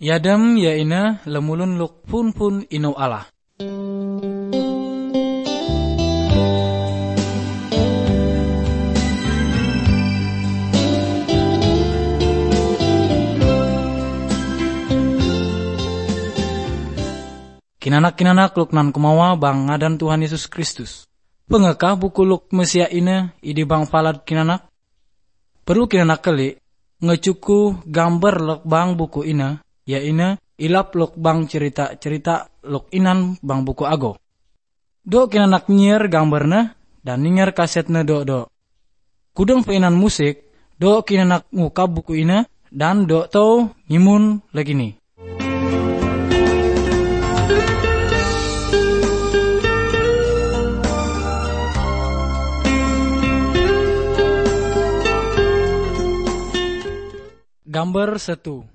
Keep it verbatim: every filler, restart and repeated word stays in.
Yadam ya ina lemulun luk pun pun ino Allah. Kinanak-kinanak luk nan kumawa bang ngadan Tuhan Yesus Kristus. Pengekah buku luk Mesia ina idi bang falad kinanak? Perlu kinanak kali ngecuku gambar luk bang buku ina, ya ina ilap luk bang cerita-cerita luk inan bang buku ago. Do kinanak nyer gambarna dan nyer kasetna do-do. Kudeng peinan musik, do kinanak ngukap buku ina dan do tau ngimun lagi ni. Gambar satu.